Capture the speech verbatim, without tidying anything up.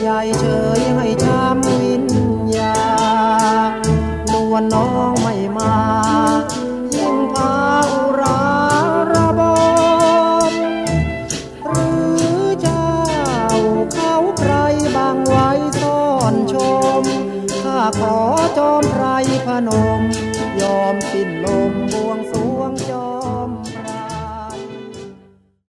เฉยให้จำวิญญาณนวลน้องไม่มายิ่งพาอุราระบมหรือเจ้าเขาใครบางไว้ซ่อนชมข้าขอจอมไพรพนมยอมสิ้นลมบวงสรวง